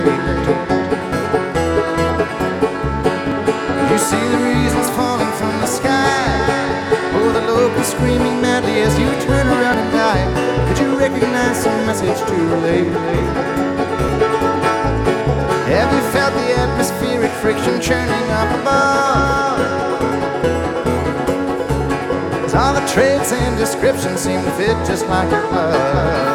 You see the reasons falling from the sky, or the locusts screaming madly as you turn around and die. Could you recognize some message to relay? Have you felt the atmospheric friction churning up above? All the traits and descriptions seem to fit just like a glove.